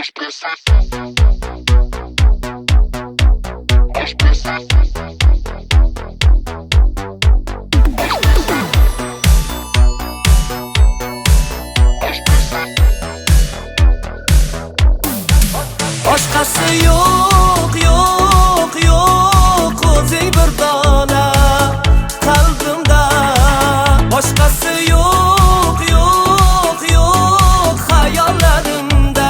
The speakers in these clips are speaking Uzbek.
Boshqasi yo'q, yo'q, yo'q, o'zing bir dona qalbimda. Boshqasi yo'q, yo'q, yo'q, xayollarimda.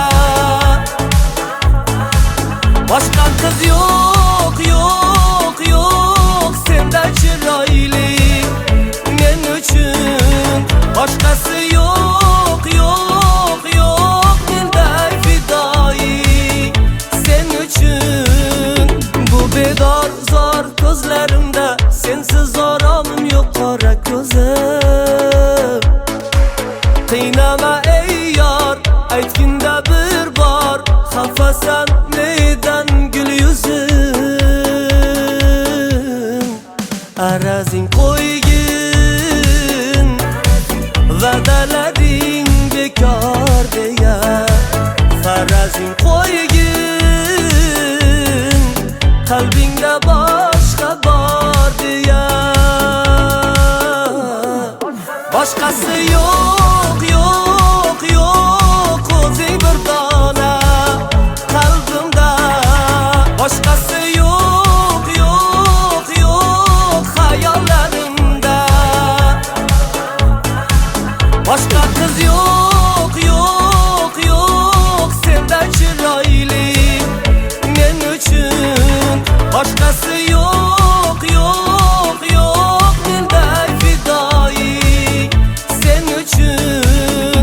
Boshqa qiz yo'q, yo'q, yo'q, sendan chiroyli men uchun. Boshqasi yo'q, yo'q, yo'q, menday fidoyi sen uchun. Bu bedor zor ko'zlarimda sensiz oromim yo'q, qora ko'zim. Qiynama ey yor, aytginda bir bor, xafasan neydan gul yuzim. Arazing qo'ygin, va'dalaring bekor deya. Farazing qo'ygin, qalbingda boshqa bor deya. Boshqasi yo'q, yo'q, yo'q, o'zing bir dona qalbimda. Boshqasi yo'q, yo'q, yo'q, xayollarimda. Boshqa qiz yo'q, yo'q, yo'q, sendan chiroyli men uchun. Boshqasi yo'q, yo'q, yo'q, menday fidoyi sen uchun.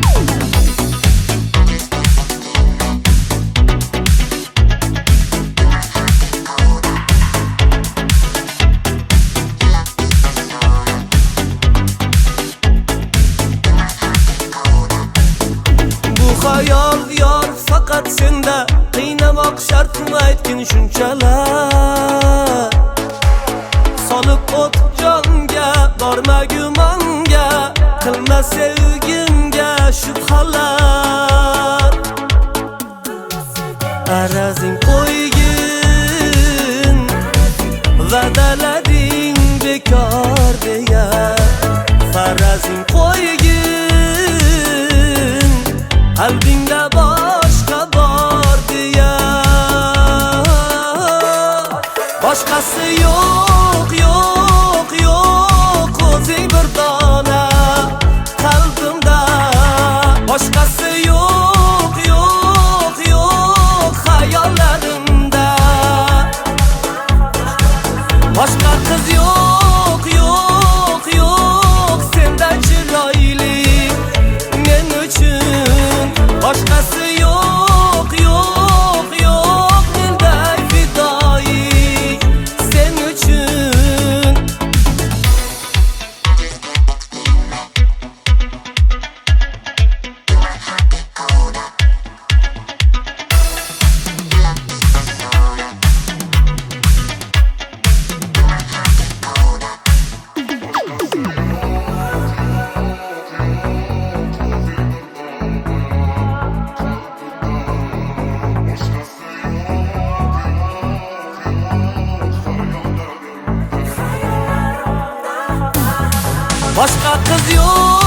Bu xayol yor faqat senda, qiynamoq shartmi aytgin shunchalar. Solib o't jonga, borma gumonga, qilma sevgimga shubhalar. Arazing qo'ygin, va'dalaring bekor deya. Farazing qo'ygin, qalbingda boshqa bor deya. Boshqasi yo'q, yo'q, yo'q, o'zing bir dona qalbimda. Boshqasi yo'q, yo'q, yo'q, xayollarimda. Boshqa qiz yo'q, yo'q, yo'q, sendan chiroyli men uchun. Boshqasi yo'q, yo'q, yo'q, menday fidoyi sen uchun. Boshqa qiz yo'q.